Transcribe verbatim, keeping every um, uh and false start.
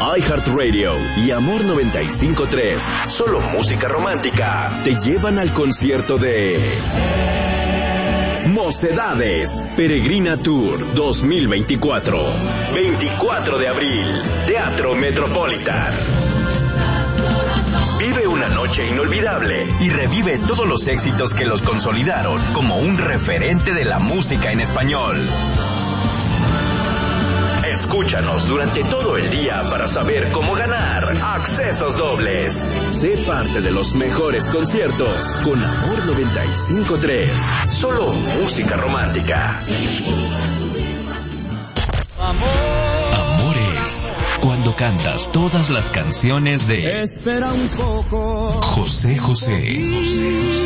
iHeartRadio y Amor noventa y cinco punto tres, solo música romántica, te llevan al concierto de Mocedades Peregrina Tour dos mil veinticuatro. veinticuatro de abril, Teatro Metropolitan. Vive una noche inolvidable y revive todos los éxitos que los consolidaron como un referente de la música en español. Escúchanos durante todo el día para saber cómo ganar accesos dobles. Sé parte de los mejores conciertos con Amor noventa y cinco punto tres. Solo música romántica. Amor es cuando cantas todas las canciones de Espera un poco. José José.